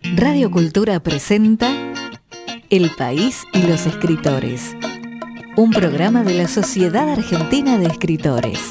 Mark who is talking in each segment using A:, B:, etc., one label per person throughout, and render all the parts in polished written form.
A: Radio Cultura presenta El País y los Escritores, un programa de la Sociedad Argentina de Escritores.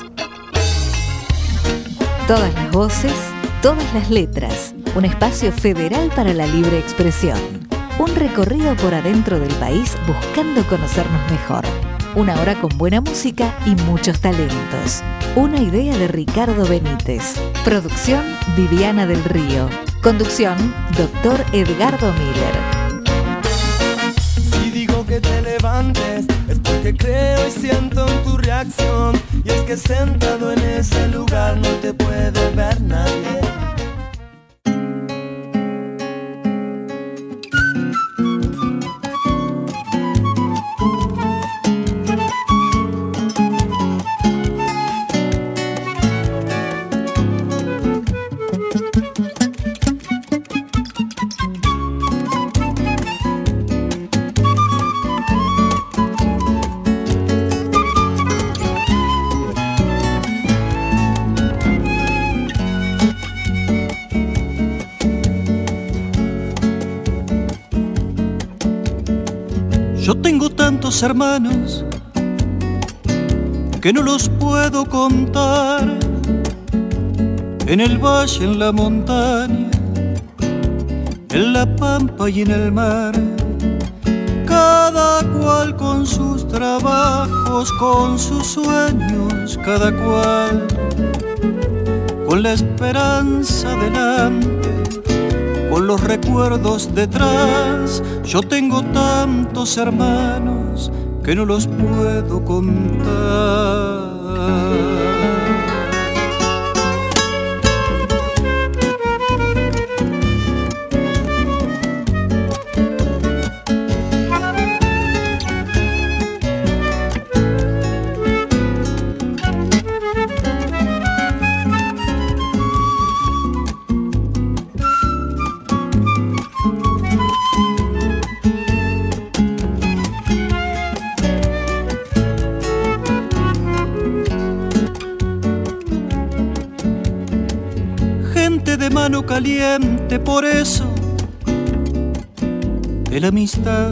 A: Todas las voces, todas las letras, un espacio federal para la libre expresión. Un recorrido por adentro del país buscando conocernos mejor. Una hora con buena música y muchos talentos. Una idea de Ricardo Benítez. Producción Viviana del Río. Conducción Dr. Edgardo Miller.
B: Si digo que te levantes es porque creo y siento en tu reacción. Y es que sentado en ese lugar no te puede ver nadie.
C: Yo tengo tantos hermanos que no los puedo contar. En el valle, en la montaña, en la pampa y en el mar. Cada cual con sus trabajos, con sus sueños, cada cual con la esperanza delante, con los recuerdos detrás. Yo tengo tantos hermanos que no los puedo contar. De mano caliente, por eso de la amistad,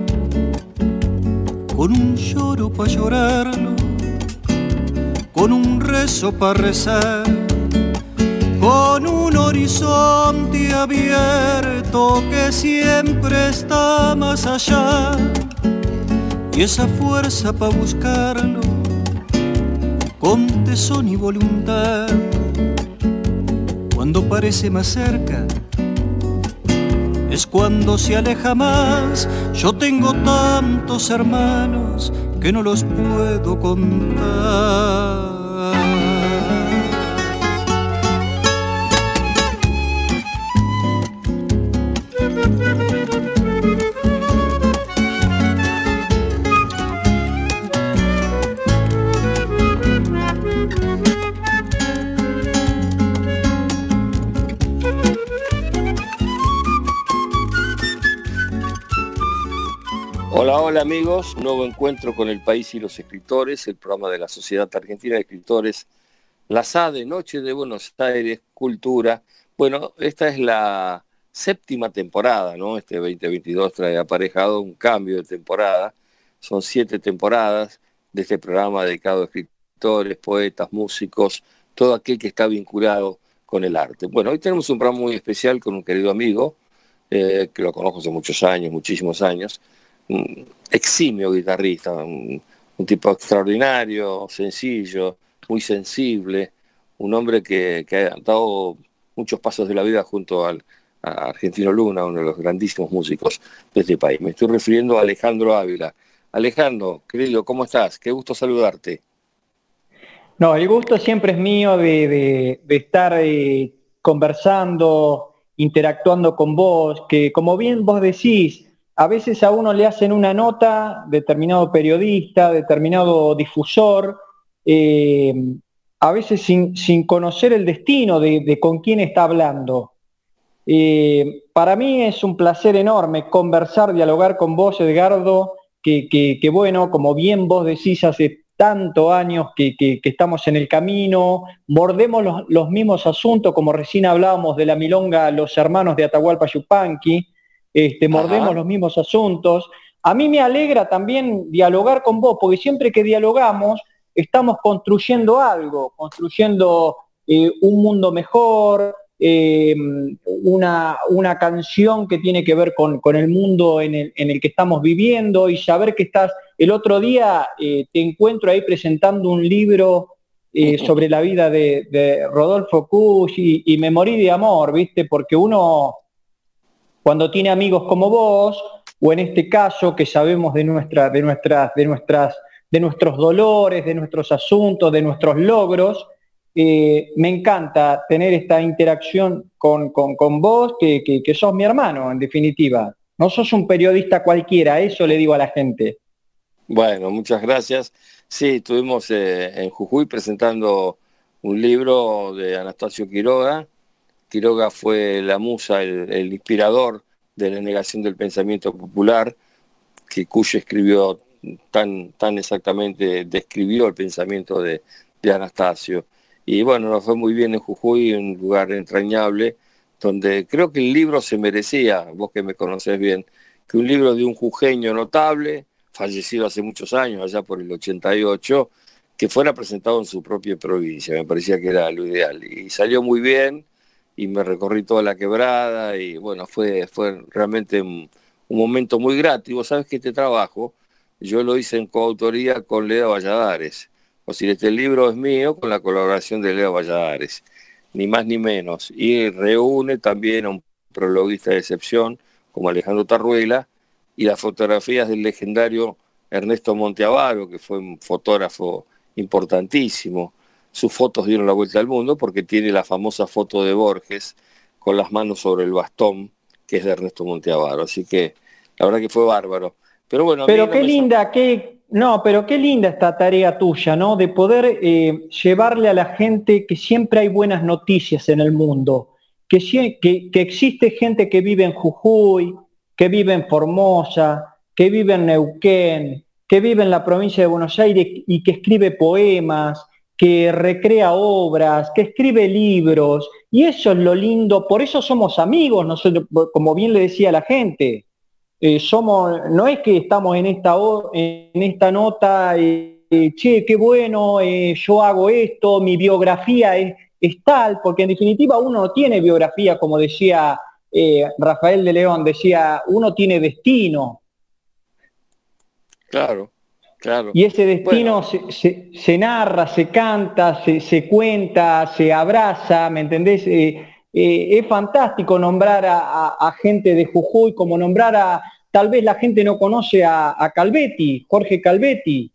C: con un lloro pa' llorarlo, con un rezo pa' rezar, con un horizonte abierto que siempre está más allá, y esa fuerza pa' buscarlo con tesón y voluntad. Cuando parece más cerca, es cuando se aleja más. Yo tengo tantos hermanos que no los puedo contar.
D: Hola amigos, nuevo encuentro con El País y los Escritores, el programa de la Sociedad Argentina de Escritores, la SADE, Noche de Buenos Aires, Cultura. Bueno, esta es la séptima temporada, ¿no? Este 2022 trae aparejado un cambio de temporada. Son 7 temporadas de este programa dedicado a escritores, poetas, músicos, todo aquel que está vinculado con el arte. Bueno, hoy tenemos un programa muy especial con un querido amigo, que lo conozco hace muchos años, muchísimos años, un eximio guitarrista, un tipo extraordinario, sencillo, muy sensible, un hombre que ha dado muchos pasos de la vida junto a Argentino Luna, uno de los grandísimos músicos de este país. Me estoy refiriendo a Alejandro Ávila. Alejandro, querido, ¿cómo estás? Qué gusto saludarte.
E: No, el gusto siempre es mío de estar conversando, interactuando con vos, que como bien vos decís, a veces a uno le hacen una nota, determinado periodista, determinado difusor, a veces sin conocer el destino de con quién está hablando. Para mí es un placer enorme conversar, dialogar con vos, Edgardo, que bueno, como bien vos decís, hace tantos años que estamos en el camino, mordemos los mismos asuntos, como recién hablábamos de la milonga Los Hermanos de Atahualpa Yupanqui, mordemos los mismos asuntos. A mí me alegra también dialogar con vos, porque siempre que dialogamos estamos construyendo algo, construyendo un mundo mejor, una canción que tiene que ver con el mundo en el que estamos viviendo, y saber que estás, el otro día te encuentro ahí presentando un libro sobre la vida de Rodolfo Kusch, y me morí de amor, ¿viste? Porque uno, cuando tiene amigos como vos, o en este caso que sabemos de nuestros dolores, de nuestros asuntos, de nuestros logros, me encanta tener esta interacción con vos, que sos mi hermano, en definitiva. No sos un periodista cualquiera, eso le digo a la gente.
D: Bueno, muchas gracias. Sí, estuvimos en Jujuy presentando un libro de Anastasio Quiroga. Quiroga fue la musa, el inspirador de la negación del pensamiento popular, que Kusch escribió tan exactamente, describió el pensamiento de Anastasio. Y bueno, nos fue muy bien en Jujuy, un lugar entrañable, donde creo que el libro se merecía, vos que me conocés bien, que un libro de un jujeño notable, fallecido hace muchos años, allá por el 88, que fuera presentado en su propia provincia. Me parecía que era lo ideal. Y salió muy bien, y me recorrí toda la quebrada, y bueno, fue realmente un momento muy grato. Y vos sabés que este trabajo yo lo hice en coautoría con Leda Valladares. O sea, este libro es mío con la colaboración de Leda Valladares, ni más ni menos. Y reúne también a un prologuista de excepción, como Alejandro Tarruela, y las fotografías del legendario Ernesto Monteavaro, que fue un fotógrafo importantísimo. Sus fotos dieron la vuelta al mundo porque tiene la famosa foto de Borges con las manos sobre el bastón, que es de Ernesto Monteavaro. Así que la verdad que fue bárbaro. Pero bueno,
E: pero qué linda, pero qué linda esta tarea tuya, ¿no? De poder llevarle a la gente que siempre hay buenas noticias en el mundo, que existe gente que vive en Jujuy, que vive en Formosa, que vive en Neuquén, que vive en la provincia de Buenos Aires y que escribe poemas, que recrea obras, que escribe libros, y eso es lo lindo, por eso somos amigos nosotros, como bien le decía a la gente. No es que estamos en esta nota, che, qué bueno, yo hago esto, mi biografía es tal, porque en definitiva uno no tiene biografía, como decía Rafael de León, decía, uno tiene destino.
D: Claro.
E: Y ese destino se narra, se canta, se cuenta, se abraza, ¿me entendés? Es fantástico nombrar a gente de Jujuy, como nombrar tal vez la gente no conoce a Calvetti, Jorge Calvetti.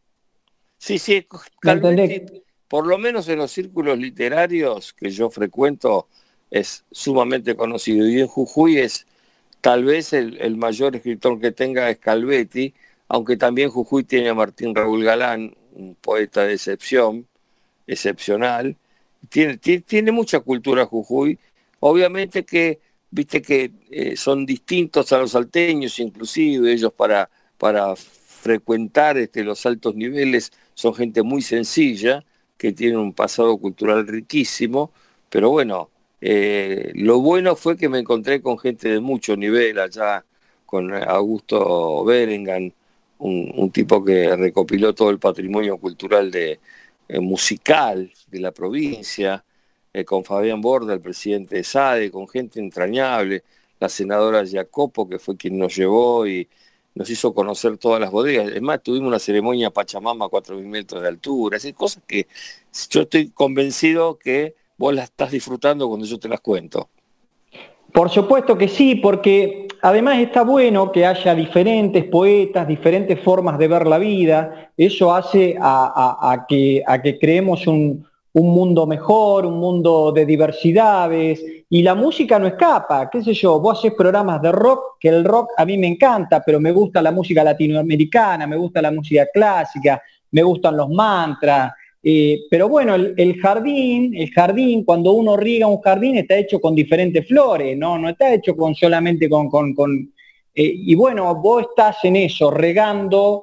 D: Sí, Calvetti, por lo menos en los círculos literarios que yo frecuento, es sumamente conocido. Y en Jujuy es tal vez el mayor escritor que tenga es Calvetti, aunque también Jujuy tiene a Martín Raúl Galán, un poeta de excepcional. Tiene mucha cultura Jujuy. Obviamente que, viste que son distintos a los salteños, inclusive ellos para frecuentar los altos niveles son gente muy sencilla, que tiene un pasado cultural riquísimo, pero bueno, lo bueno fue que me encontré con gente de mucho nivel allá, con Augusto Berengan, un tipo que recopiló todo el patrimonio cultural musical de la provincia, con Fabián Borda, el presidente de SADE, con gente entrañable, la senadora Jacopo, que fue quien nos llevó y nos hizo conocer todas las bodegas. Es más, tuvimos una ceremonia Pachamama a 4.000 metros de altura, así cosas que yo estoy convencido que vos las estás disfrutando cuando yo te las cuento.
E: Por supuesto que sí, porque además está bueno que haya diferentes poetas, diferentes formas de ver la vida. Eso hace a que creemos un mundo mejor, un mundo de diversidades, y la música no escapa, qué sé yo, vos hacés programas de rock, que el rock a mí me encanta, pero me gusta la música latinoamericana, me gusta la música clásica, me gustan los mantras. Pero bueno, el jardín, cuando uno riega un jardín, está hecho con diferentes flores, no está hecho solamente con y bueno, vos estás en eso, regando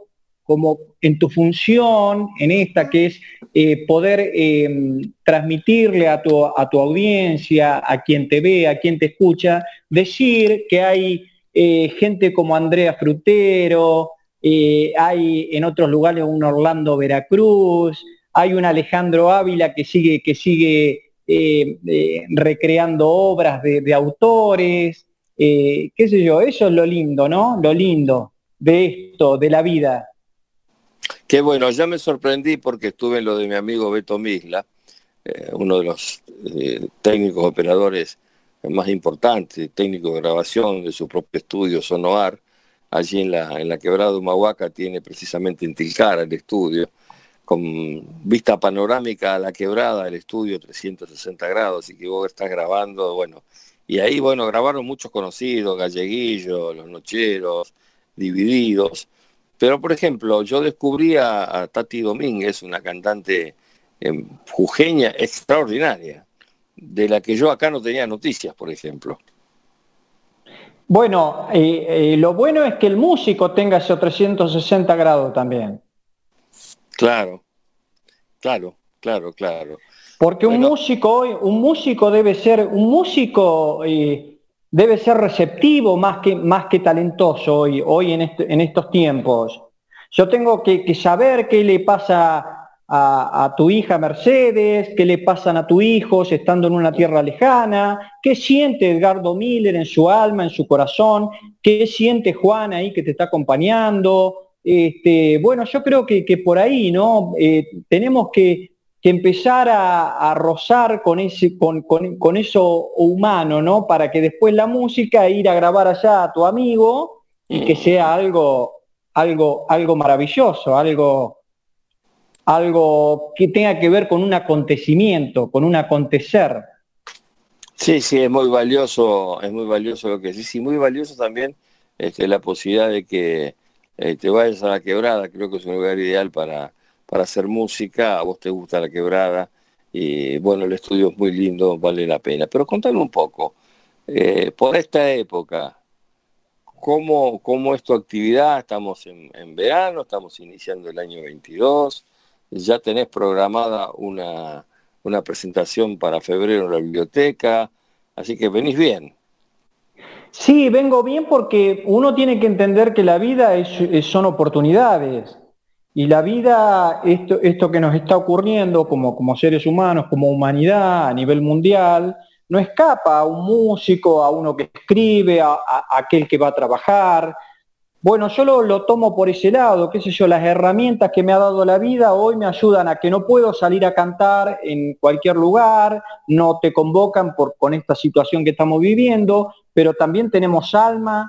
E: como en tu función, en esta que es poder transmitirle a tu audiencia, a quien te ve, a quien te escucha, decir que hay gente como Andrea Frutero, hay en otros lugares un Orlando Veracruz, hay un Alejandro Ávila que sigue recreando obras de autores, qué sé yo, eso es lo lindo, ¿no? Lo lindo de esto, de la vida.
D: Qué bueno, ya me sorprendí porque estuve en lo de mi amigo Beto Misla, uno de los técnicos operadores más importantes, técnico de grabación de su propio estudio Sonoar, allí en la quebrada de Humahuaca, tiene precisamente en Tilcara el estudio, con vista panorámica a la quebrada, el estudio 360 grados, y que vos estás grabando, bueno, y ahí, bueno, grabaron muchos conocidos, Galleguillo, Los Nocheros, Divididos, pero por ejemplo, yo descubrí a Tati Domínguez, una cantante jujeña extraordinaria, de la que yo acá no tenía noticias, por ejemplo.
E: Bueno, lo bueno es que el músico tenga ese 360 grados también.
D: Claro.
E: Porque
D: bueno,
E: un músico debe ser receptivo más que talentoso hoy en estos tiempos. Yo tengo que saber qué le pasa a tu hija Mercedes, qué le pasan a tu hijo estando en una tierra lejana, qué siente Edgardo Miller en su alma, en su corazón, qué siente Juan ahí que te está acompañando. Bueno, yo creo que por ahí, ¿no? Tenemos que empezar a rozar con eso humano, ¿no? Para que después la música, ir a grabar allá a tu amigo y que sea algo maravilloso, algo que tenga que ver con un acontecimiento, con un acontecer.
D: Sí, es muy valioso lo que decís, y muy valioso también la posibilidad de que te vayas a la quebrada. Creo que es un lugar ideal para hacer música. A vos te gusta la quebrada y bueno, el estudio es muy lindo, vale la pena. Pero contame un poco, por esta época, ¿cómo es tu actividad? Estamos en verano, estamos iniciando el año 22, ya tenés programada una presentación para febrero en la biblioteca, así que venís bien.
E: Sí, vengo bien porque uno tiene que entender que la vida son oportunidades. Y la vida, esto que nos está ocurriendo como seres humanos, como humanidad a nivel mundial, no escapa a un músico, a uno que escribe, a aquel que va a trabajar. Bueno, yo lo tomo por ese lado, qué sé yo, las herramientas que me ha dado la vida hoy me ayudan a que no puedo salir a cantar en cualquier lugar, no te convocan con esta situación que estamos viviendo, pero también tenemos alma,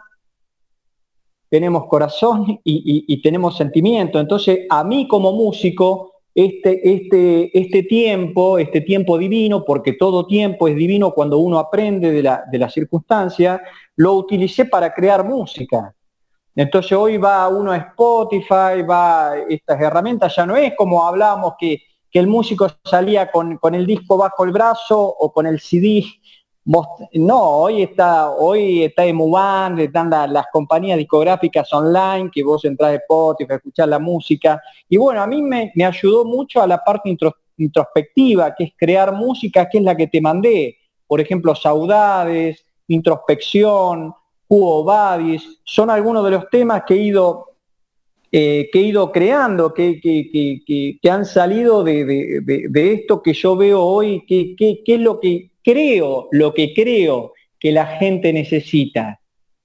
E: tenemos corazón y tenemos sentimiento. Entonces, a mí como músico, este tiempo divino, porque todo tiempo es divino cuando uno aprende de la circunstancia, lo utilicé para crear música. Entonces hoy va uno a Spotify, va a estas herramientas, ya no es como hablábamos que el músico salía con el disco bajo el brazo o con el CD. No, hoy está Emuban, están las compañías discográficas online, que vos entrás a Spotify, escuchás la música. Y bueno, a mí me ayudó mucho a la parte introspectiva, que es crear música, que es la que te mandé. Por ejemplo, Saudades, Introspección, Quo Vadis, son algunos de los temas que he ido creando, que han salido de esto que yo veo hoy, que es lo que creo que la gente necesita.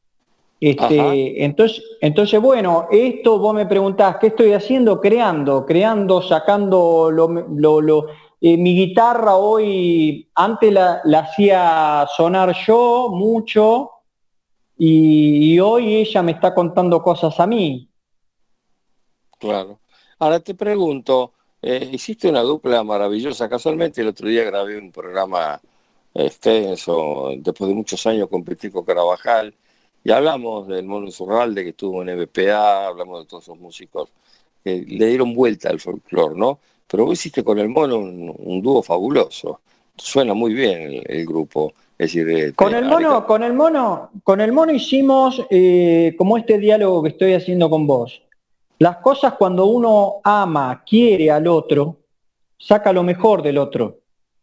E: Entonces, bueno, esto vos me preguntás, ¿qué estoy haciendo? Creando, sacando mi guitarra hoy, antes la hacía sonar yo mucho, y hoy ella me está contando cosas a mí.
D: Claro. Ahora te pregunto, hiciste una dupla maravillosa. Casualmente el otro día grabé un programa extenso, después de muchos años competí con Carabajal, y hablamos del Mono Insaurralde que estuvo en MPA, hablamos de todos esos músicos que le dieron vuelta al folclore, ¿no? Pero vos hiciste con el Mono un dúo fabuloso. Suena muy bien el grupo. Es decir,
E: con el mono hicimos como este diálogo que estoy haciendo con vos. Las cosas cuando uno ama, quiere al otro, saca lo mejor del otro.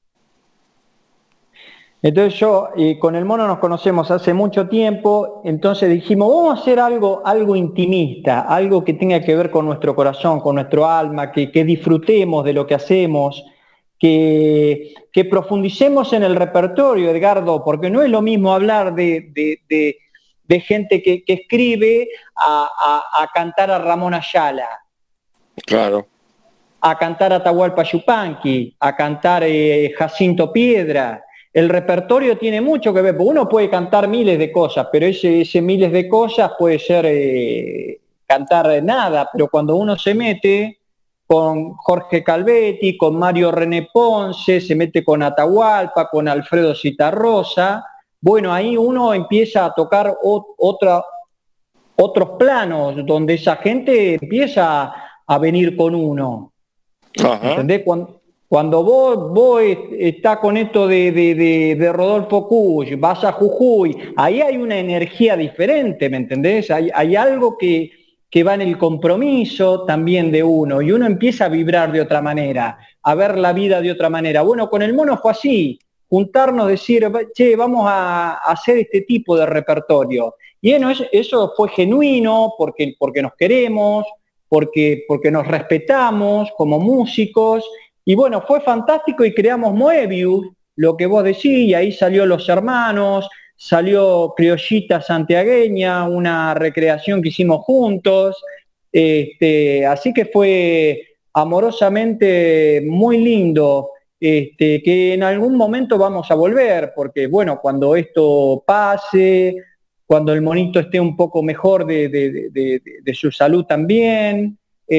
E: Entonces yo con el mono nos conocemos hace mucho tiempo, entonces dijimos, vamos a hacer algo intimista, algo que tenga que ver con nuestro corazón, con nuestro alma, que disfrutemos de lo que hacemos, que profundicemos en el repertorio, Edgardo, porque no es lo mismo hablar de gente que escribe a cantar a Ramón Ayala.
D: Claro.
E: A cantar a Atahualpa Yupanqui, a cantar Jacinto Piedra. El repertorio tiene mucho que ver, porque uno puede cantar miles de cosas, pero ese miles de cosas puede ser cantar nada, pero cuando uno se mete con Jorge Calvetti, con Mario René Ponce, se mete con Atahualpa, con Alfredo Zitarrosa, bueno, ahí uno empieza a tocar otros planos, donde esa gente empieza a venir con uno.
D: Ajá.
E: ¿Entendés? Cuando vos estás con esto de Rodolfo Cuy, vas a Jujuy, ahí hay una energía diferente, ¿me entendés? Hay algo que va en el compromiso también de uno, y uno empieza a vibrar de otra manera, a ver la vida de otra manera. Bueno, con el mono fue así, juntarnos, decir, che, vamos a hacer este tipo de repertorio. Y bueno, eso fue genuino, porque nos queremos, porque nos respetamos como músicos, y bueno, fue fantástico y creamos Moebius, lo que vos decís, y ahí salió Los Hermanos, salió Criollita Santiagueña, una recreación que hicimos juntos, así que fue amorosamente muy lindo, que en algún momento vamos a volver, porque bueno, cuando esto pase, cuando el monito esté un poco mejor de su salud también,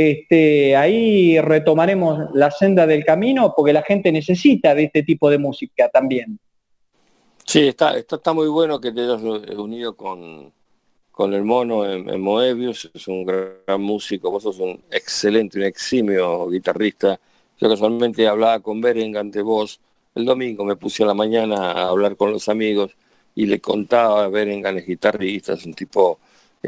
E: ahí retomaremos la senda del camino, porque la gente necesita de este tipo de música también.
D: Sí, está muy bueno que te hayas unido con el mono en Moebius. Es un gran músico, vos sos un excelente, un eximio guitarrista. Yo casualmente hablaba con Berenga ante vos el domingo, me puse a la mañana a hablar con los amigos y le contaba a Berenga, es guitarrista, es un tipo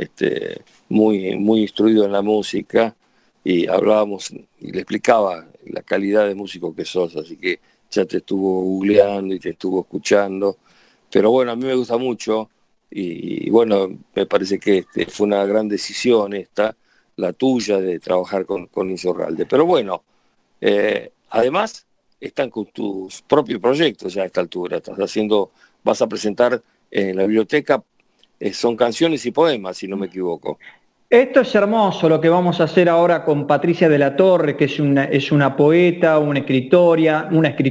D: muy, muy instruido en la música, y hablábamos y le explicaba la calidad de músico que sos, así que ya te estuvo googleando y te estuvo escuchando. Pero bueno, a mí me gusta mucho y bueno, me parece que fue una gran decisión esta, la tuya, de trabajar con Insaurralde. Pero bueno, además están con tus propios proyectos ya a esta altura. Vas a presentar en la biblioteca, son canciones y poemas, si no me equivoco.
E: Esto es hermoso lo que vamos a hacer ahora con Patricia de la Torre, que es una poeta, una escritora,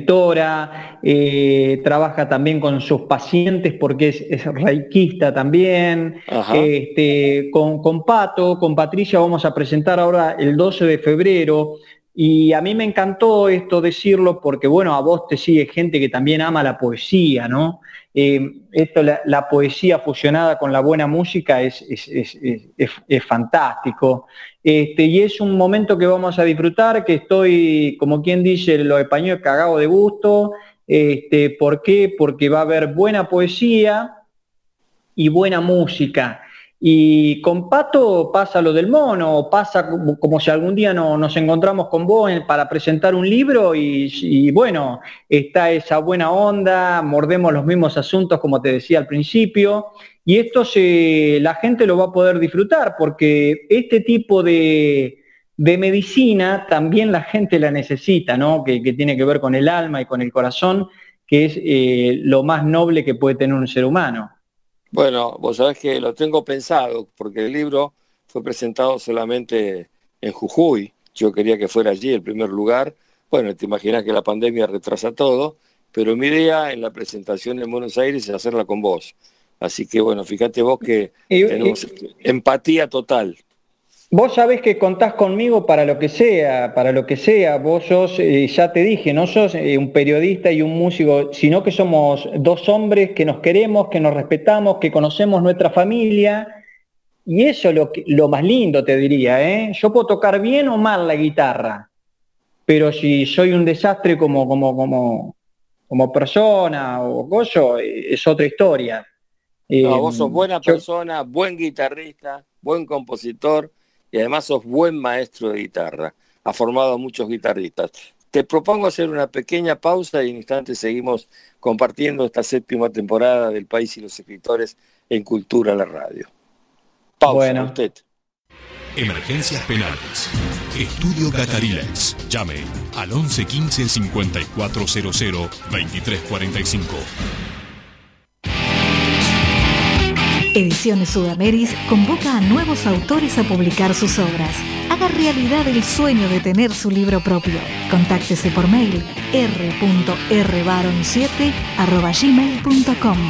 E: trabaja también con sus pacientes porque es reikista también. Con Patricia vamos a presentar ahora el 12 de febrero, y a mí me encantó esto decirlo porque, bueno, a vos te sigue gente que también ama la poesía, ¿no? La poesía fusionada con la buena música es fantástico, y es un momento que vamos a disfrutar, que estoy, como quien dice, los españoles, cagado de gusto. ¿Por qué? Porque va a haber buena poesía y buena música. Y con Pato pasa lo del mono, pasa como si algún día nos encontramos con vos para presentar un libro y bueno, está esa buena onda, mordemos los mismos asuntos como te decía al principio, y esto la gente lo va a poder disfrutar, porque este tipo de medicina también la gente la necesita, ¿no? Que tiene que ver con el alma y con el corazón, que es lo más noble que puede tener un ser humano.
D: Bueno, vos sabés que lo tengo pensado, porque el libro fue presentado solamente en Jujuy. Yo quería que fuera allí el primer lugar. Bueno, te imaginas que la pandemia retrasa todo, pero mi idea en la presentación en Buenos Aires es hacerla con vos. Así que bueno, fíjate vos que tenemos empatía total.
E: Vos sabés que contás conmigo para lo que sea. Vos sos, ya te dije, no sos un periodista y un músico, sino que somos dos hombres que nos queremos, que nos respetamos, que conocemos nuestra familia, y eso es lo más lindo, te diría, ¿eh? Yo puedo tocar bien o mal la guitarra, pero si soy un desastre como persona o gozo, es otra historia.
D: No, vos sos buena persona, buen guitarrista, buen compositor, y además sos buen maestro de guitarra. Ha formado a muchos guitarristas. Te propongo hacer una pequeña pausa y en instantes seguimos compartiendo esta 7ª temporada del País y los Escritores en Cultura, la radio. Pausa,
E: bueno.
D: Usted.
F: Emergencias penales. Estudio Catarilex. Llame al 11 15 5400 2345.
A: Ediciones Sudameris convoca a nuevos autores a publicar sus obras. Haga realidad el sueño de tener su libro propio. Contáctese por mail r.rbaron7@gmail.com.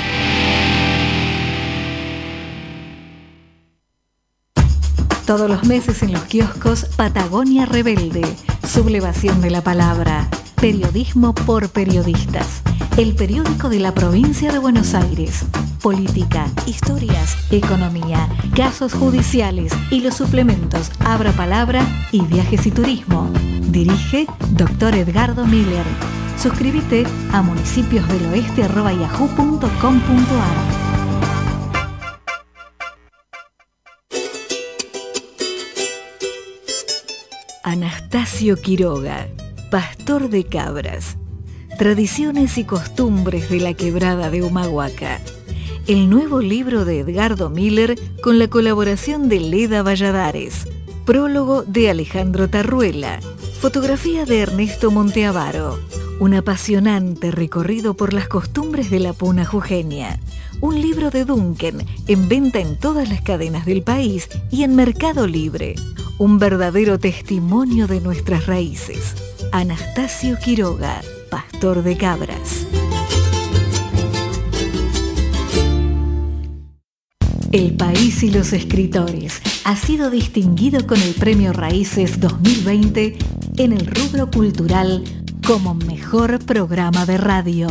A: Todos los meses en los kioscos Patagonia Rebelde, sublevación de la palabra, periodismo por periodistas, el periódico de la provincia de Buenos Aires, política, historias, economía, casos judiciales y los suplementos Abra Palabra y Viajes y Turismo. Dirige Dr. Edgardo Miller. Suscríbete a municipiosdeloeste@yahoo.com.ar. Anastasio Quiroga, pastor de cabras. Tradiciones y costumbres de la quebrada de Humahuaca. El nuevo libro de Edgardo Miller con la colaboración de Leda Valladares. Prólogo de Alejandro Tarruela. Fotografía de Ernesto Monteavaro. Un apasionante recorrido por las costumbres de la puna jujeña. Un libro de Duncan en venta en todas las cadenas del país y en Mercado Libre. Un verdadero testimonio de nuestras raíces. Anastasio Quiroga, pastor de cabras. El País y los Escritores ha sido distinguido con el Premio Raíces 2020 en el rubro cultural como mejor programa de radio.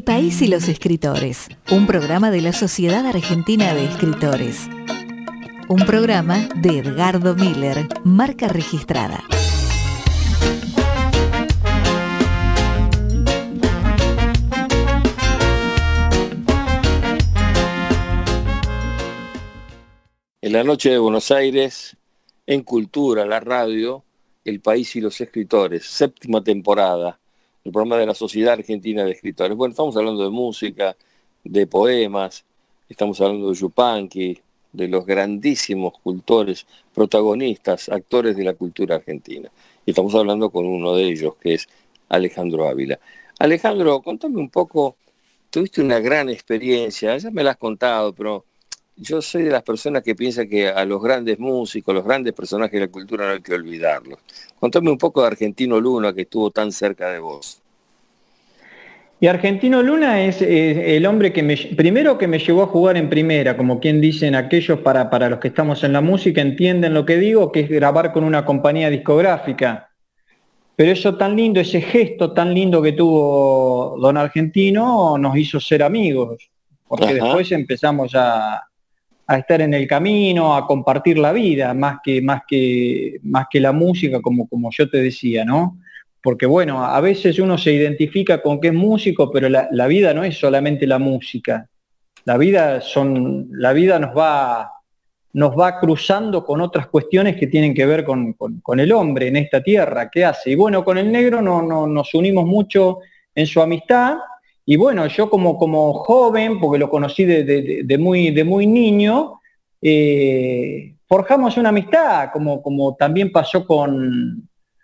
A: País y los escritores, un programa de la Sociedad Argentina de Escritores. Un programa de Edgardo Miller, marca registrada.
D: En la noche de Buenos Aires, en Cultura, la radio, El País y los Escritores, 7ª temporada, el programa de la Sociedad Argentina de Escritores. Bueno, estamos hablando de música, de poemas, estamos hablando de Yupanqui, de los grandísimos cultores, protagonistas, actores de la cultura argentina. Y estamos hablando con uno de ellos, que es Alejandro Ávila. Alejandro, contame un poco, tuviste una gran experiencia, ya me la has contado, pero yo soy de las personas que piensan que a los grandes músicos, los grandes personajes de la cultura no hay que olvidarlos. Contame un poco de Argentino Luna, que estuvo tan cerca de vos.
E: Y Argentino Luna es el hombre que primero que me llevó a jugar en primera, como quien dicen aquellos para los que estamos en la música, entienden lo que digo, que es grabar con una compañía discográfica. Pero eso tan lindo, ese gesto tan lindo que tuvo don Argentino, nos hizo ser amigos, porque después empezamos a estar en el camino, a compartir la vida, más que la música, como yo te decía, ¿no? Porque bueno, a veces uno se identifica con que es músico, pero la vida no es solamente la música. La vida nos va cruzando con otras cuestiones que tienen que ver con el hombre en esta tierra. ¿Qué hace? Y bueno, con el negro nos unimos mucho en su amistad. Y bueno, yo como joven, porque lo conocí de muy niño, forjamos una amistad, como también pasó con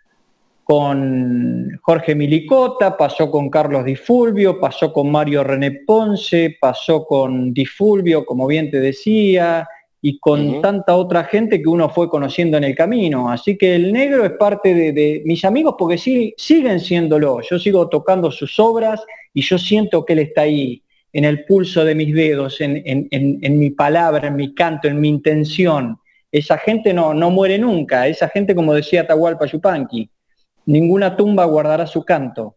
E: Jorge Milicota, pasó con Carlos Di Fulvio, pasó con Mario René Ponce, pasó con Di Fulvio, como bien te decía, y con tanta otra gente que uno fue conociendo en el camino. Así que el negro es parte de mis amigos porque siguen siéndolo. Yo sigo tocando sus obras y yo siento que él está ahí, en el pulso de mis dedos, en mi palabra, en mi canto, en mi intención. Esa gente no muere nunca. Esa gente, como decía Atahualpa Yupanqui, ninguna tumba guardará su canto.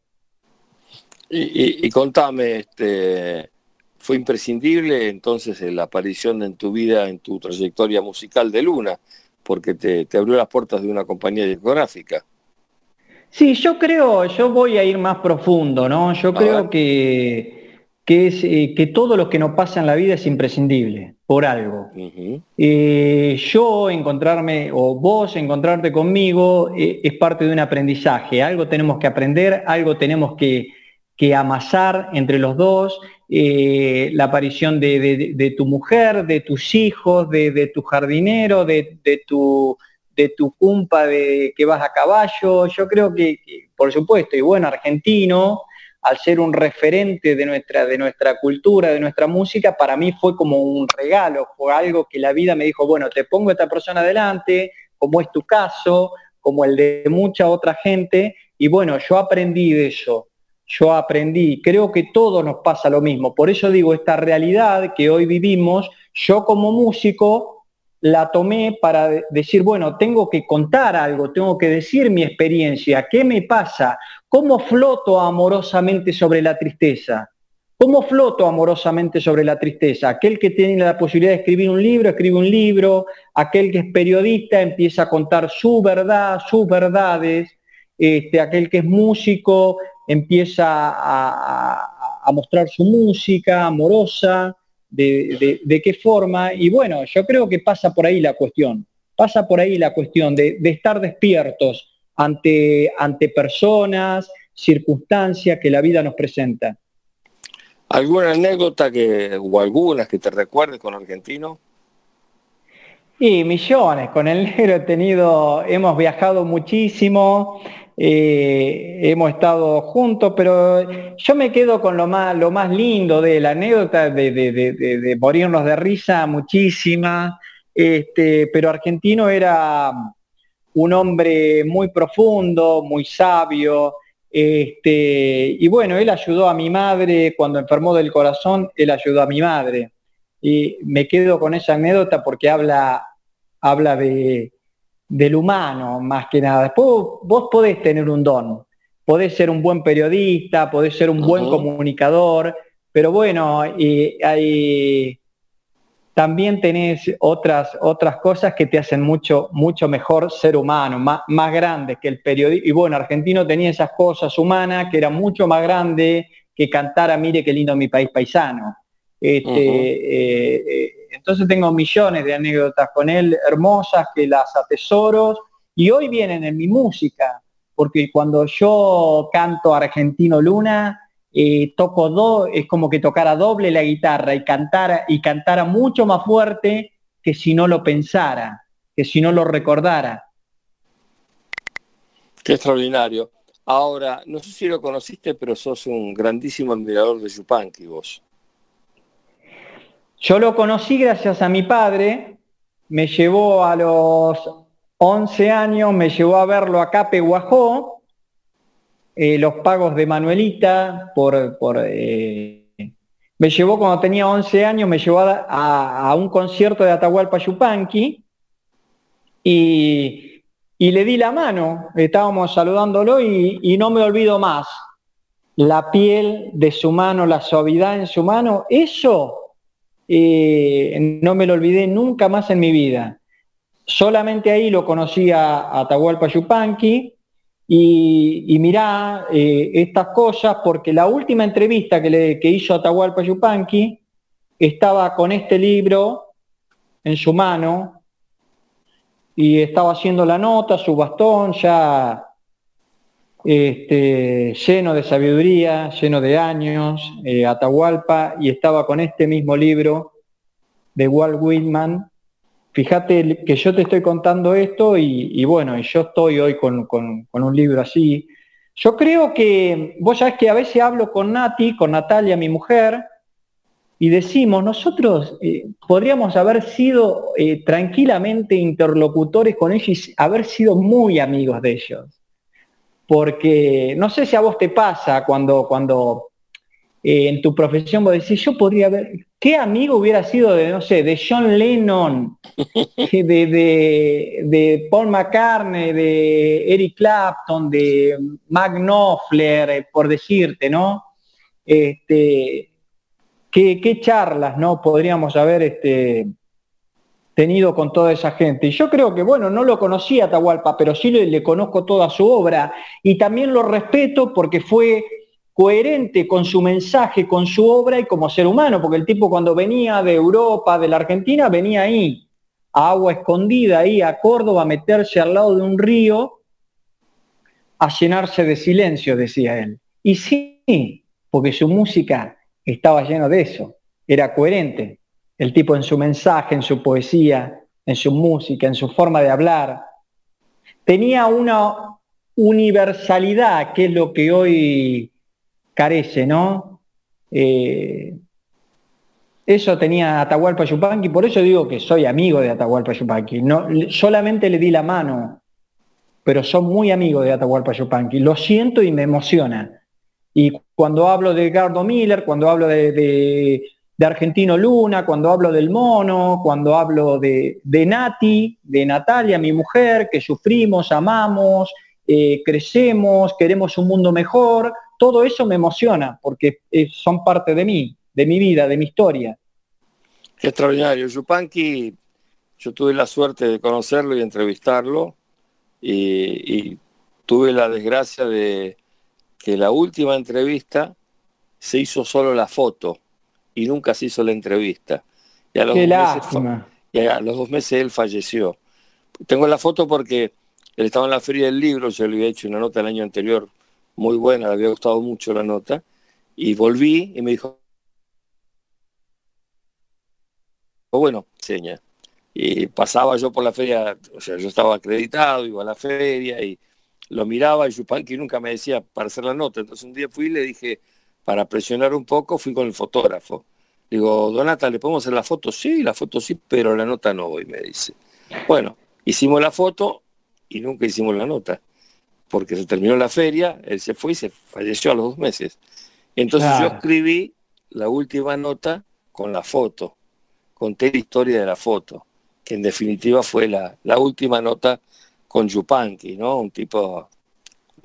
D: Y contame, ¿fue imprescindible entonces la aparición en tu vida, en tu trayectoria musical de Luna? Porque te abrió las puertas de una compañía discográfica.
E: Sí, yo voy a ir más profundo, ¿no? Yo creo que todo lo que nos pasa en la vida es imprescindible, por algo. Yo encontrarme, o vos encontrarte conmigo, es parte de un aprendizaje. Algo tenemos que aprender, algo tenemos que amasar entre los dos. La aparición de tu mujer, de tus hijos, de tu jardinero, de tu cumpa que vas a caballo. Yo creo que por supuesto, y bueno, Argentino, al ser un referente de nuestra cultura, de nuestra música, para mí fue como un regalo, fue algo que la vida me dijo, bueno, te pongo a esta persona adelante, como es tu caso, como el de mucha otra gente, y bueno, yo aprendí de eso. Creo que todo nos pasa lo mismo, por eso digo, esta realidad que hoy vivimos, yo como músico la tomé para decir, bueno, tengo que contar algo, tengo que decir mi experiencia, ¿qué me pasa? ¿Cómo floto amorosamente sobre la tristeza? ¿Cómo floto amorosamente sobre la tristeza? Aquel que tiene la posibilidad de escribir un libro, escribe un libro, aquel que es periodista empieza a contar su verdad, sus verdades, aquel que es músico empieza a mostrar su música amorosa, de qué forma, y bueno, yo creo que pasa por ahí la cuestión de estar despiertos ante personas, circunstancias que la vida nos presenta.
D: ¿Alguna anécdota o algunas que te recuerdes con Argentino?
E: Y millones, con el negro hemos viajado muchísimo, hemos estado juntos, pero yo me quedo con lo más lindo de la anécdota de morirnos de risa, muchísima, pero Argentino era un hombre muy profundo, muy sabio, y bueno, él ayudó a mi madre cuando enfermó del corazón, él ayudó a mi madre. Y me quedo con esa anécdota porque habla del humano más que nada. Después vos podés tener un don, podés ser un buen periodista, podés ser un buen comunicador, pero bueno, también tenés otras cosas que te hacen mucho mejor ser humano, más grande que el periodismo. Y bueno, Argentino tenía esas cosas humanas que eran mucho más grandes que cantar a Mire qué lindo mi país paisano. Entonces tengo millones de anécdotas con él, hermosas, que las atesoro, y hoy vienen en mi música, porque cuando yo canto Argentino Luna, toco es como que tocara doble la guitarra y cantara mucho más fuerte que si no lo pensara, que si no lo recordara.
D: Qué extraordinario. Ahora, no sé si lo conociste, pero sos un grandísimo admirador de Yupanqui, vos.
E: Yo lo conocí gracias a mi padre, me llevó a los 11 años, me llevó a verlo a Cape Guajó, los pagos de Manuelita, me llevó cuando tenía 11 años, me llevó a un concierto de Atahualpa Yupanqui y le di la mano, estábamos saludándolo y no me olvido más. La piel de su mano, la suavidad en su mano, eso no me lo olvidé nunca más en mi vida. Solamente ahí lo conocí a Atahualpa Yupanqui. Y mirá estas cosas, porque la última entrevista que hizo Atahualpa Yupanqui estaba con este libro en su mano y estaba haciendo la nota, su bastón ya lleno de sabiduría, lleno de años, Atahualpa, y estaba con este mismo libro de Walt Whitman. Fíjate que yo te estoy contando esto y bueno, y yo estoy hoy con un libro así. Yo creo que, vos sabés que a veces hablo con Natalia, mi mujer, y decimos, nosotros podríamos haber sido tranquilamente interlocutores con ellos y haber sido muy amigos de ellos. Porque no sé si a vos te pasa cuando en tu profesión vos decís, yo podría haber, ¿qué amigo hubiera sido de, no sé, de John Lennon, de Paul McCartney, de Eric Clapton, de Mark Knopfler, por decirte, ¿no? ¿Qué charlas, ¿no? Podríamos haber tenido con toda esa gente. Y yo creo que, bueno, no lo conocía a Atahualpa, pero sí le conozco toda su obra y también lo respeto porque fue coherente con su mensaje, con su obra y como ser humano, porque el tipo cuando venía de Europa, de la Argentina, venía ahí, a agua escondida, ahí a Córdoba, a meterse al lado de un río, a llenarse de silencio, decía él. Y sí, porque su música estaba llena de eso, era coherente. El tipo en su mensaje, en su poesía, en su música, en su forma de hablar, tenía una universalidad, que es lo que hoy carece, ¿no? Eso tenía Atahualpa Yupanqui, por eso digo que soy amigo de Atahualpa Yupanqui. No, solamente le di la mano, pero soy muy amigo de Atahualpa Yupanqui. Lo siento y me emociona. Y cuando hablo de Edgardo Miller, cuando hablo de Argentino Luna, cuando hablo del Mono, cuando hablo de Nati, de Natalia, mi mujer, que sufrimos, amamos, crecemos, queremos un mundo mejor, todo eso me emociona porque son parte de mí, de mi vida, de mi historia.
D: Qué extraordinario. Yupanqui, yo tuve la suerte de conocerlo y entrevistarlo y tuve la desgracia de que la última entrevista se hizo solo la foto y nunca se hizo la entrevista. Y a los
E: Qué lástima.
D: Y a los 2 meses él falleció. Tengo la foto porque él estaba en la Feria del Libro, yo le había hecho una nota el año anterior muy buena, le había gustado mucho la nota, y volví y me dijo, bueno, seña. Y pasaba yo por la feria, o sea, yo estaba acreditado, iba a la feria y lo miraba y Yupanqui nunca me decía para hacer la nota. Entonces un día fui y le dije, para presionar un poco, fui con el fotógrafo. Digo, Donata, ¿le podemos hacer la foto? Sí, la foto sí, pero la nota no voy, me dice. Bueno, hicimos la foto y nunca hicimos la nota, porque se terminó la feria, él se fue y se falleció a los 2 meses. Entonces yo escribí la última nota con la foto, conté la historia de la foto, que en definitiva fue la última nota con Yupanqui, ¿no? Un tipo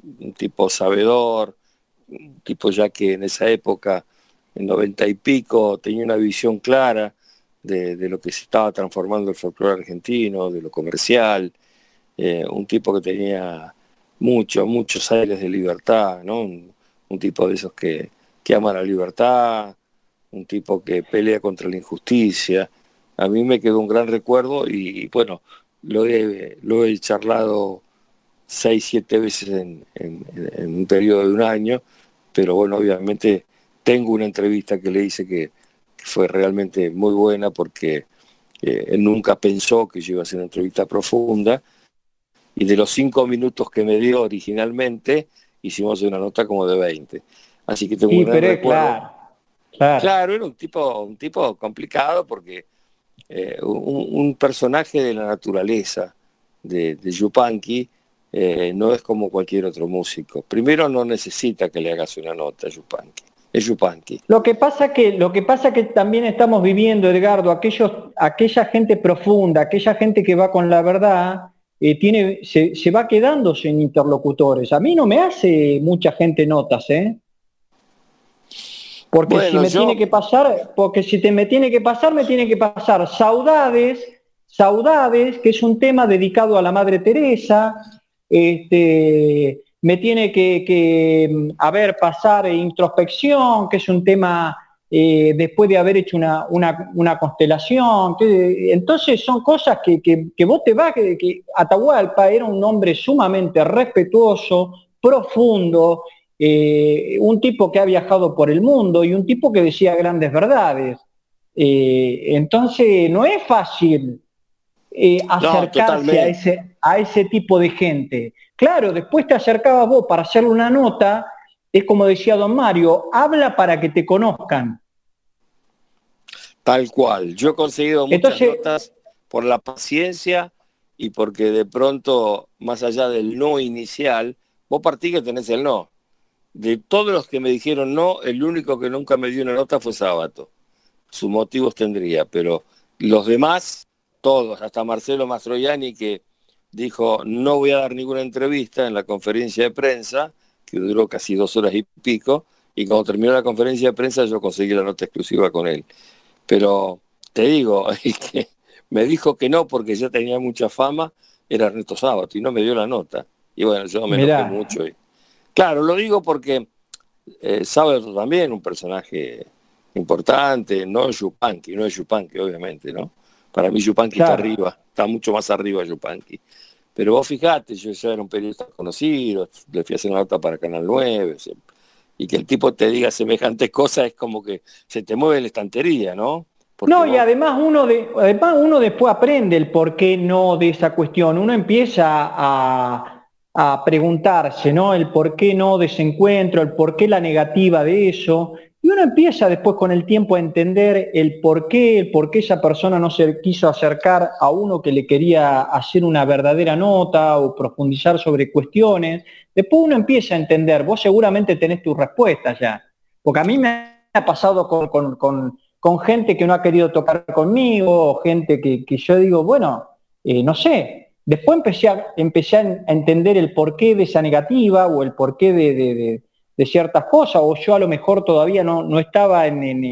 D: un tipo sabedor, un tipo ya que en esa época, en 90 y pico, tenía una visión clara de lo que se estaba transformando el folclore argentino, de lo comercial, un tipo que tenía muchos aires de libertad, ¿no? Un tipo de esos que ama la libertad, un tipo que pelea contra la injusticia. A mí me quedó un gran recuerdo y bueno, lo he charlado 6, 7 veces en un periodo de un año, pero bueno, obviamente tengo una entrevista que le hice que fue realmente muy buena porque él nunca pensó que yo iba a hacer una entrevista profunda y de los 5 minutos que me dio originalmente hicimos una nota como de 20. Así que tengo un gran recuerdo. Claro, era un tipo complicado porque un personaje de la naturaleza de Yupanqui no es como cualquier otro músico. Primero, no necesita que le hagas una nota a Yupanqui. Es Yupanqui.
E: Lo que pasa que también estamos viviendo, Edgardo, aquella gente profunda, aquella gente que va con la verdad, se va quedando sin interlocutores. A mí no me hace mucha gente notas, ¿eh? Porque
D: bueno,
E: si me tiene que pasar, me tiene que pasar Saudades, que es un tema dedicado a la Madre Teresa, me tiene que pasar Introspección, que es un tema después de haber hecho una constelación. Entonces son cosas que vos te vas, que Atahualpa era un hombre sumamente respetuoso, profundo, un tipo que ha viajado por el mundo y un tipo que decía grandes verdades. Entonces no es fácil acercarse a ese tipo de gente. Claro, después te acercabas vos para hacerle una nota, es como decía don Mario, habla para que te conozcan.
D: Tal cual. Yo he conseguido muchas notas por la paciencia y porque de pronto, más allá del no inicial, vos partís que tenés el no. De todos los que me dijeron no, el único que nunca me dio una nota fue Sábato. Sus motivos tendría, pero los demás, todos, hasta Marcelo Mastroianni, que dijo no voy a dar ninguna entrevista en la conferencia de prensa, que duró casi 2 horas y pico, y cuando terminó la conferencia de prensa yo conseguí la nota exclusiva con él. Pero te digo, el que me dijo que no porque ya tenía mucha fama era Ernesto Sábato y no me dio la nota. Y bueno, yo me enojé mucho. Claro, lo digo porque Sábato también un personaje importante, no es Yupanqui, obviamente, ¿no? Para mí Yupanqui está arriba, está mucho más arriba Yupanqui. Pero vos fijate, yo ya era un periodista conocido, le fui a hacer una nota para Canal 9, y que el tipo te diga semejantes cosas es como que se te mueve la estantería, ¿no? Porque
E: y además uno después aprende el por qué no de esa cuestión, uno empieza a preguntarse, ¿no? El por qué no de ese encuentro, el por qué la negativa de eso, y uno empieza después con el tiempo a entender el por qué esa persona no se quiso acercar a uno que le quería hacer una verdadera nota o profundizar sobre cuestiones. Después uno empieza a entender, vos seguramente tenés tu respuesta ya, porque a mí me ha pasado con gente que no ha querido tocar conmigo, gente que yo digo, bueno, no sé. Después empecé a entender el porqué de esa negativa o el porqué de ciertas cosas, o yo a lo mejor todavía no estaba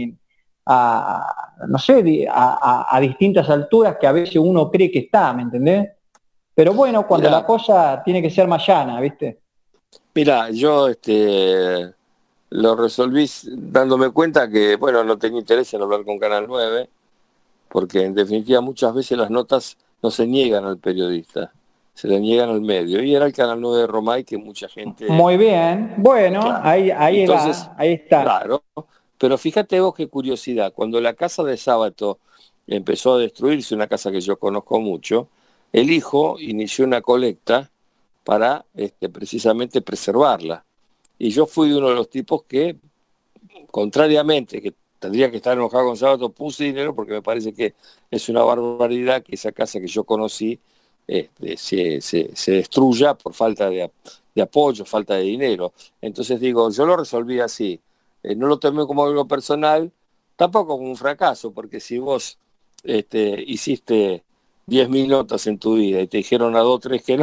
E: a distintas alturas que a veces uno cree que está, ¿me entendés? Pero bueno, cuando la cosa tiene que ser más llana, ¿viste?
D: Mira, yo lo resolví dándome cuenta que, bueno, no tenía interés en hablar con Canal 9, porque en definitiva muchas veces las notas no se niegan al periodista, se le niegan al medio. Y era el Canal 9 de Romay que mucha gente...
E: Muy bien, bueno, claro. ahí entonces, ahí está.
D: Claro, pero fíjate vos qué curiosidad, cuando la casa de Sábato empezó a destruirse, una casa que yo conozco mucho, el hijo inició una colecta para precisamente preservarla. Y yo fui uno de los tipos que, contrariamente, que tendría que estar enojado con Sábato, puse dinero porque me parece que es una barbaridad que esa casa que yo conocí se destruya por falta de apoyo, falta de dinero. Entonces digo, yo lo resolví así. No lo tomé como algo personal, tampoco como un fracaso, porque si vos hiciste 10.000 notas en tu vida y te dijeron a 2 o 3 que no,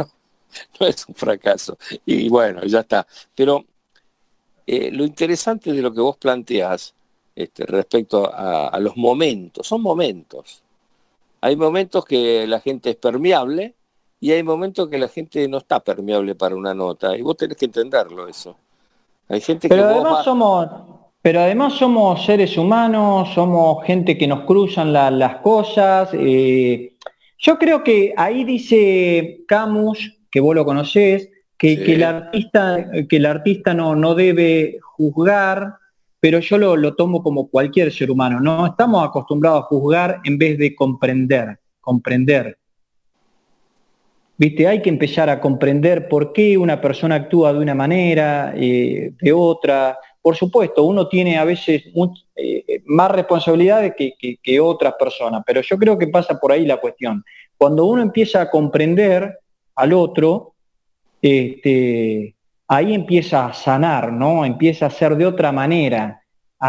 D: no es un fracaso. Y bueno, ya está. Pero lo interesante de lo que vos planteás respecto a los momentos, son momentos. Hay momentos que la gente es permeable y hay momentos que la gente no está permeable para una nota. Y vos tenés que entenderlo eso. Hay gente que
E: Pero
D: vos
E: además
D: vas...
E: somos, pero además somos seres humanos, somos gente que nos cruzan las cosas. Yo creo que ahí dice Camus, que vos lo conocés, que
D: Sí.
E: el artista no debe juzgar, pero yo lo tomo como cualquier ser humano, ¿no? Estamos acostumbrados a juzgar en vez de comprender. ¿Viste? Hay que empezar a comprender por qué una persona actúa de una manera, de otra. Por supuesto, uno tiene a veces más responsabilidades que otras personas, pero yo creo que pasa por ahí la cuestión. Cuando uno empieza a comprender al otro, ahí empieza a sanar, ¿no? Empieza a ser de otra manera,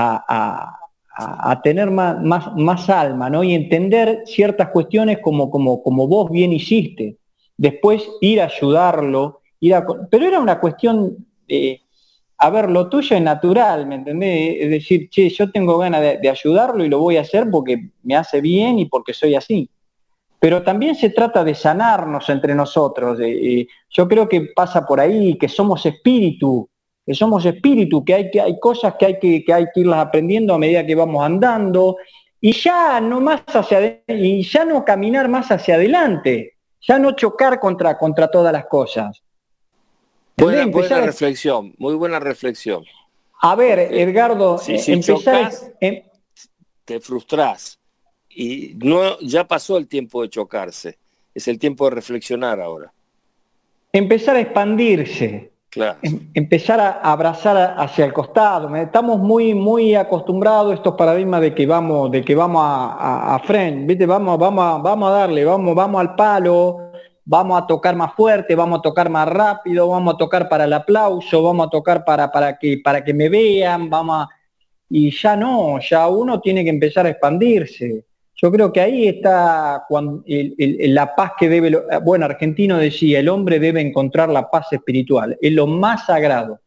E: a tener más alma, ¿no? Y entender ciertas cuestiones como vos bien hiciste. Después ir a ayudarlo, pero era una cuestión, a ver, lo tuyo es natural, ¿me entendés? Es decir, che, yo tengo ganas de ayudarlo y lo voy a hacer porque me hace bien y porque soy así. Pero también se trata de sanarnos entre nosotros. Yo creo que pasa por ahí, que somos espíritu, que hay cosas que hay que irlas aprendiendo a medida que vamos andando, y ya no más y ya no caminar más hacia adelante, ya no chocar contra todas las cosas.
D: Buena reflexión, muy buena reflexión.
E: A ver,
D: Porque
E: Edgardo,
D: si chocas, te frustrás. Y no, ya pasó el tiempo de chocarse. Es el tiempo de reflexionar ahora.
E: empezar a expandirse.
D: Claro.
E: Empezar a abrazar hacia el costado. Estamos muy acostumbrados a estos paradigmas de que vamos a frente, ¿viste? Vamos a darle, vamos al palo, vamos a tocar más fuerte, vamos a tocar más rápido, vamos a tocar para el aplauso, vamos a tocar para que me vean, y ya no, ya uno tiene que empezar a expandirse. Yo creo que ahí está la paz que debe, bueno, Argentino decía, el hombre debe encontrar la paz espiritual, es lo más sagrado.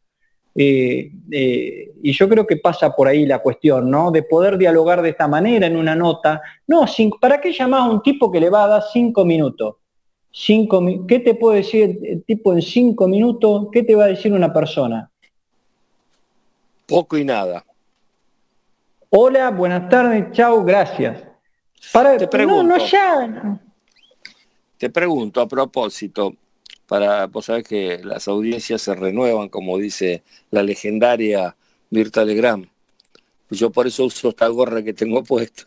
E: Y yo creo que pasa por ahí la cuestión, ¿no? De poder dialogar de esta manera en una nota. No, ¿para qué llamás a un tipo que le va a dar 5 minutos? ¿Qué te puede decir el tipo en 5 minutos? ¿Qué te va a decir una persona?
D: Poco y nada.
E: Hola, buenas tardes, chau, gracias.
D: Te pregunto,
E: no ya.
D: Te pregunto a propósito, vos sabés que las audiencias se renuevan, como dice la legendaria Mirta Legrand. Yo por eso uso esta gorra que tengo puesta.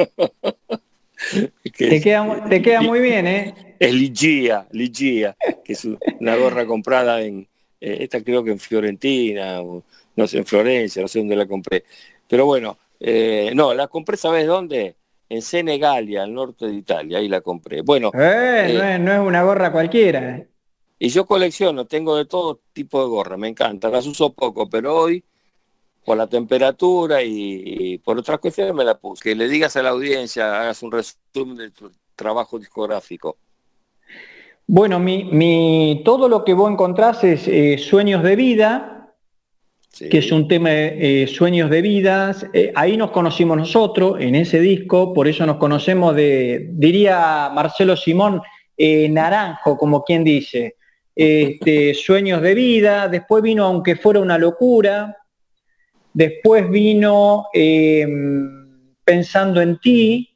E: Te queda muy bien, ¿eh?
D: Es Ligia, que es una gorra comprada esta creo que en Fiorentina, no sé, en Florencia, no sé dónde la compré. Pero bueno, no, la compré, ¿sabés dónde? En Senegalia, al norte de Italia, ahí la compré. Bueno,
E: no es una gorra cualquiera.
D: Y yo colecciono, tengo de todo tipo de gorra, me encanta, las uso poco, pero hoy, por la temperatura y por otras cuestiones, me la puse. Que le digas a la audiencia, hagas un resumen de tu trabajo discográfico.
E: Bueno, todo lo que vos encontrás es Sueños de Vida, sí, que es un tema de Sueños de Vida. Ahí nos conocimos nosotros, en ese disco, por eso nos conocemos diría Marcelo Simón, naranjo, como quien dice. Sueños de Vida, después vino Aunque fuera una locura, después vino Pensando en ti,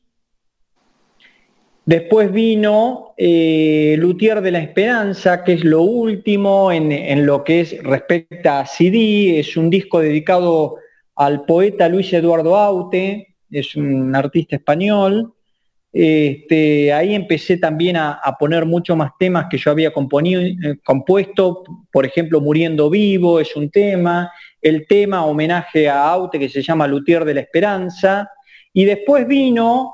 E: después vino Luthier de la Esperanza, que es lo último en lo que es respecta a CD, es un disco dedicado al poeta Luis Eduardo Aute, es un artista español. Ahí empecé también a poner mucho más temas que yo había compuesto, por ejemplo, Muriendo Vivo es un tema, el tema homenaje a Aute que se llama Luthier de la Esperanza, y después vino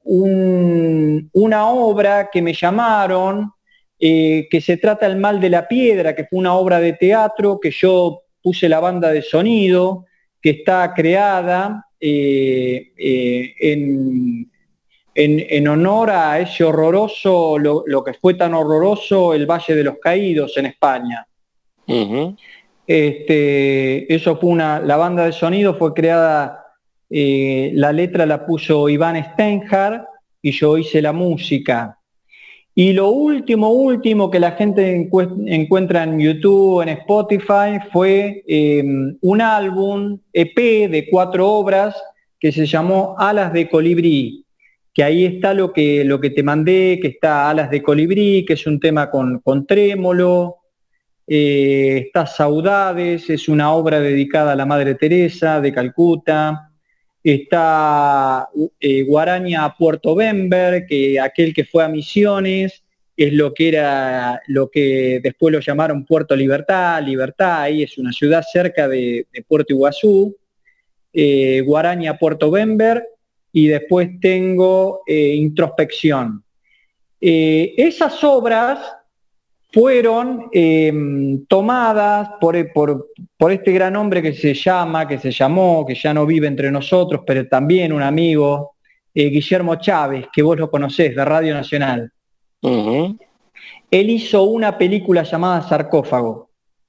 E: una obra que me llamaron, que se trata El mal de la piedra, que fue una obra de teatro que yo puse la banda de sonido, que está creada en honor a ese horroroso, lo que fue tan horroroso, el Valle de los Caídos en España.
D: Ujú.
E: Eso fue la banda de sonido fue creada, la letra la puso Iván Steinhardt y yo hice la música. Y lo último que la gente encuentra en YouTube, en Spotify, fue un álbum EP de 4 obras que se llamó Alas de Colibrí, que ahí está lo que te mandé, que está Alas de Colibrí, que es un tema con trémolo, está Saudades, es una obra dedicada a la Madre Teresa de Calcuta, está Guaraña a Puerto Bember, que aquel que fue a Misiones es lo que después lo llamaron Puerto Libertad, ahí es una ciudad cerca de Puerto Iguazú, Guaraña a Puerto Bember, y después tengo Introspección. Esas obras fueron tomadas por este gran hombre que se llamó, que ya no vive entre nosotros, pero también un amigo, Guillermo Chávez, que vos lo conocés, de Radio Nacional.
D: Uh-huh.
E: Él hizo una película llamada Sarcófago.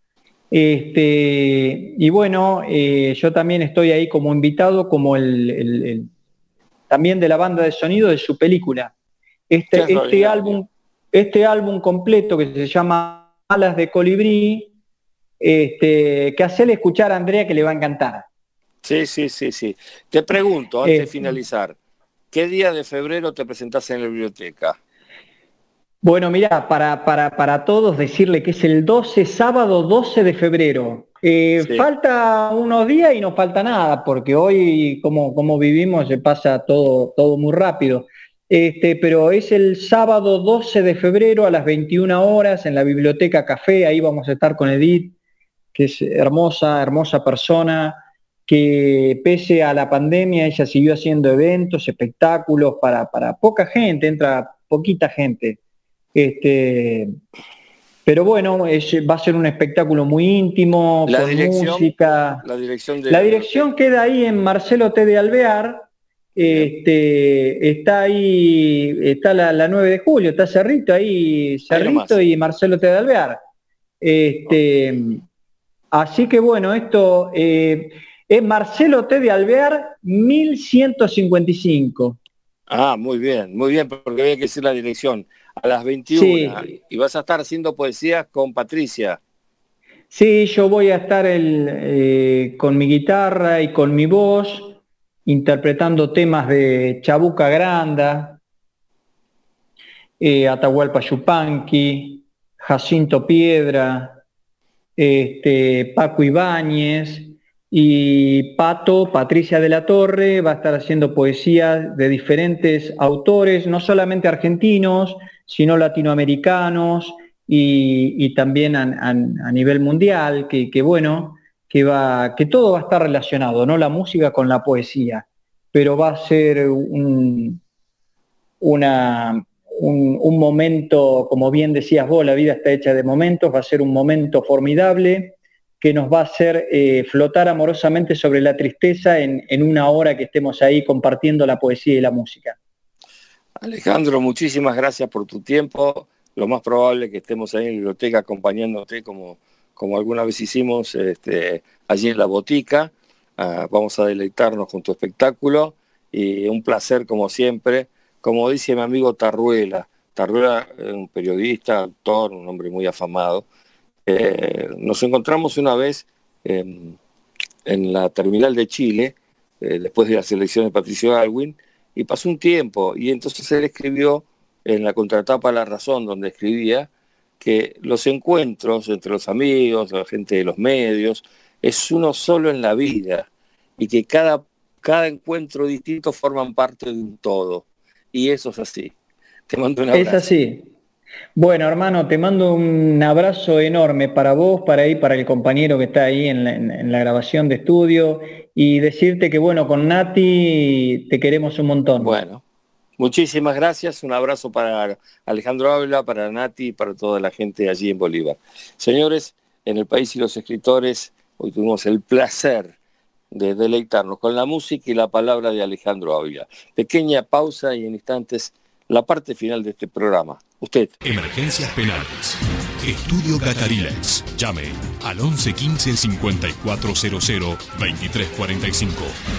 E: Y bueno, yo también estoy ahí como invitado, como también de la banda de sonido de su película. Este álbum completo que se llama Alas de Colibrí, que hacele escuchar a Andrea, que le va a encantar.
D: Sí. Te pregunto, antes de finalizar, ¿qué día de febrero te presentás en la biblioteca?
E: Bueno, mirá, para todos decirle que es el sábado 12 de febrero. Sí. Falta unos días y no falta nada, porque hoy, como vivimos, se pasa todo muy rápido. Pero es el sábado 12 de febrero a las 21 horas en la Biblioteca Café. Ahí vamos a estar con Edith, que es hermosa persona, que pese a la pandemia ella siguió haciendo eventos, espectáculos para poca gente, entra poquita gente. Pero bueno, va a ser un espectáculo muy íntimo, con música.
D: La
E: dirección queda ahí en Marcelo T. de Alvear. Está ahí, está la 9 de julio, está Cerrito ahí y Marcelo T. de Alvear. Así que bueno, esto es Marcelo T. de Alvear 1155.
D: Ah, muy bien, porque había que decir la dirección. A las 21, sí. Y vas a estar haciendo poesía con Patricia.
E: Sí, yo voy a estar con mi guitarra y con mi voz, interpretando temas de Chabuca Granda, Atahualpa Yupanqui, Jacinto Piedra, Paco Ibáñez, y Patricia de la Torre, va a estar haciendo poesía de diferentes autores, no solamente argentinos, sino latinoamericanos y también a nivel mundial, que todo va a estar relacionado, ¿no? La música con la poesía, pero va a ser un momento, como bien decías vos, la vida está hecha de momentos, va a ser un momento formidable que nos va a hacer flotar amorosamente sobre la tristeza en una hora que estemos ahí compartiendo la poesía y la música.
D: Alejandro, muchísimas gracias por tu tiempo. Lo más probable es que estemos ahí en la biblioteca acompañándote como alguna vez hicimos allí en la botica. Vamos a deleitarnos con tu espectáculo y un placer como siempre. Como dice mi amigo Tarruela, un periodista, autor, un hombre muy afamado. Nos encontramos una vez en la terminal de Chile, después de las elecciones de Patricio Aylwin, y pasó un tiempo, y entonces él escribió en la contratapa La Razón, donde escribía que los encuentros entre los amigos, la gente de los medios, es uno solo en la vida, y que cada encuentro distinto forman parte de un todo, y eso es así. Te mando un abrazo.
E: Es así. Bueno, hermano, te mando un abrazo enorme para vos, para el compañero que está ahí en la grabación de estudio, y decirte que, bueno, con Nati te queremos un montón.
D: Bueno, muchísimas gracias, un abrazo para Alejandro Ávila, para Nati y para toda la gente allí en Bolívar. Señores, en El País y los Escritores, hoy tuvimos el placer de deleitarnos con la música y la palabra de Alejandro Ávila. Pequeña pausa y en instantes la parte final de este programa. Usted.
F: Emergencias penales. Estudio Catarilex. Llame al 1115 5400 2345.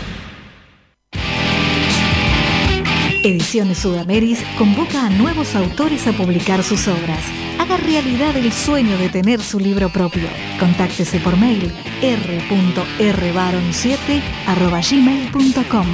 A: Ediciones Sudameris convoca a nuevos autores a publicar sus obras. Haga realidad el sueño de tener su libro propio. Contáctese por mail r.rbaron7@gmail.com.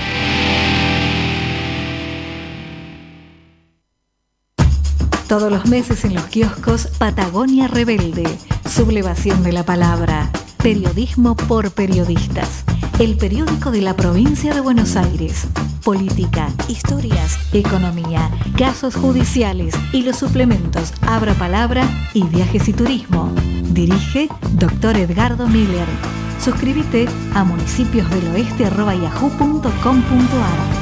A: Todos los meses en los kioscos Patagonia Rebelde, sublevación de la palabra, periodismo por periodistas, el periódico de la provincia de Buenos Aires, política, historias, economía, casos judiciales y los suplementos Abra Palabra y Viajes y Turismo. Dirige Dr. Edgardo Miller. Suscríbete a municipiosdeloeste@yahoo.com.ar.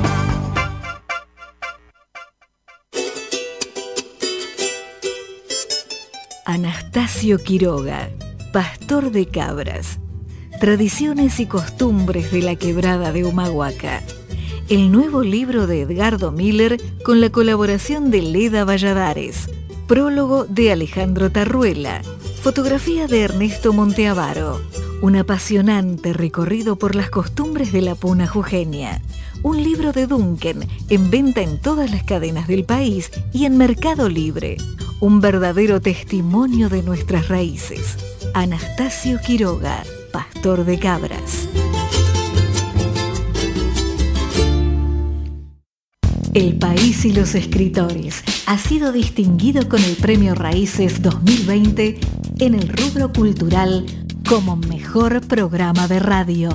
A: Anastasio Quiroga, pastor de cabras. Tradiciones y costumbres de la quebrada de Humahuaca. El nuevo libro de Edgardo Miller con la colaboración de Leda Valladares. Prólogo de Alejandro Tarruela. Fotografía de Ernesto Monteavaro. Un apasionante recorrido por las costumbres de la puna jujeña. Un libro de Duncan en venta en todas las cadenas del país y en Mercado Libre. Un verdadero testimonio de nuestras raíces. Anastasio Quiroga, pastor de cabras. El País y los Escritores ha sido distinguido con el Premio Raíces 2020 en el rubro cultural como mejor programa de radio.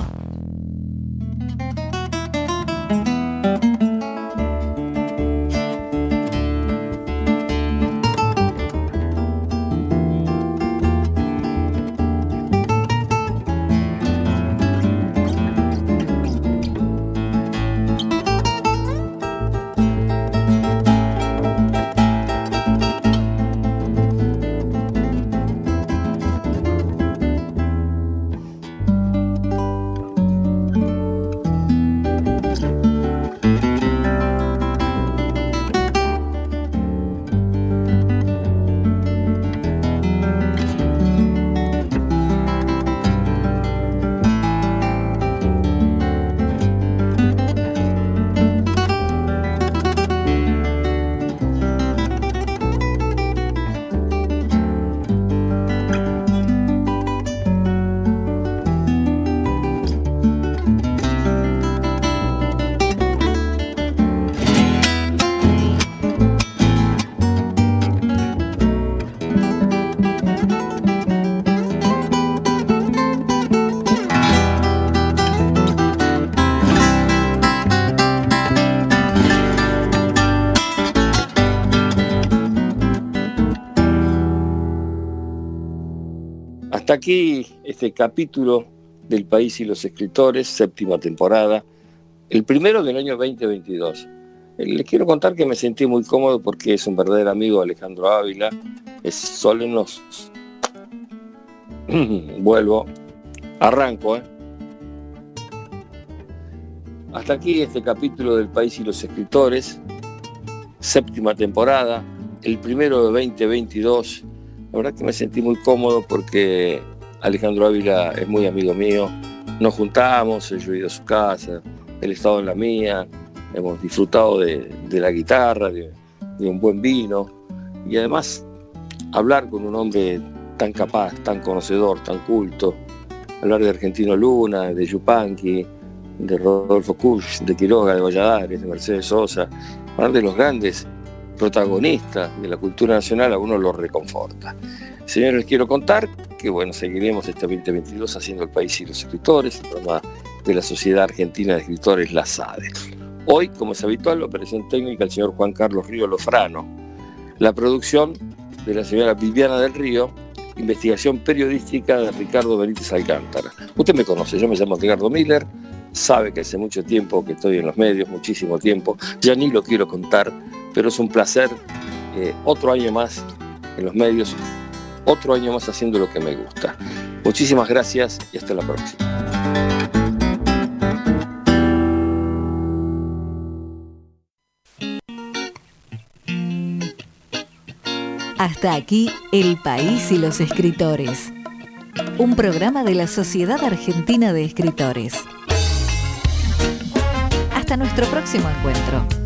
D: Hasta aquí este capítulo del País y los Escritores, séptima temporada, el primero del año 2022. Les quiero contar que me sentí muy cómodo porque es un verdadero amigo de Alejandro Ávila, es solenos. Vuelvo, arranco. Hasta aquí este capítulo del País y los Escritores, séptima temporada, el primero de 2022. La verdad que me sentí muy cómodo porque Alejandro Ávila es muy amigo mío. Nos juntamos, yo he ido a su casa, él ha estado en la mía, hemos disfrutado de la guitarra, de un buen vino y además hablar con un hombre tan capaz, tan conocedor, tan culto, hablar de Argentino Luna, de Yupanqui, de Rodolfo Kusch, de Quiroga, de Valladares, de Mercedes Sosa, hablar de los grandes protagonistas de la cultura nacional, a uno lo reconforta. Señores, les quiero contar que bueno, seguiremos este 2022 haciendo El País y los Escritores, el programa de la Sociedad Argentina de Escritores, la SADE. Hoy, como es habitual, la operación técnica el señor Juan Carlos Río Lofrano, la producción de la señora Viviana del Río, investigación periodística de Ricardo Benítez Alcántara. Usted me conoce, yo me llamo Edgardo Miller, sabe que hace mucho tiempo que estoy en los medios, muchísimo tiempo, ya ni lo quiero contar, pero es un placer, otro año más en los medios, otro año más haciendo lo que me gusta. Muchísimas gracias y hasta la próxima.
A: Hasta aquí El País y los Escritores. Un programa de la Sociedad Argentina de Escritores. Hasta nuestro próximo encuentro.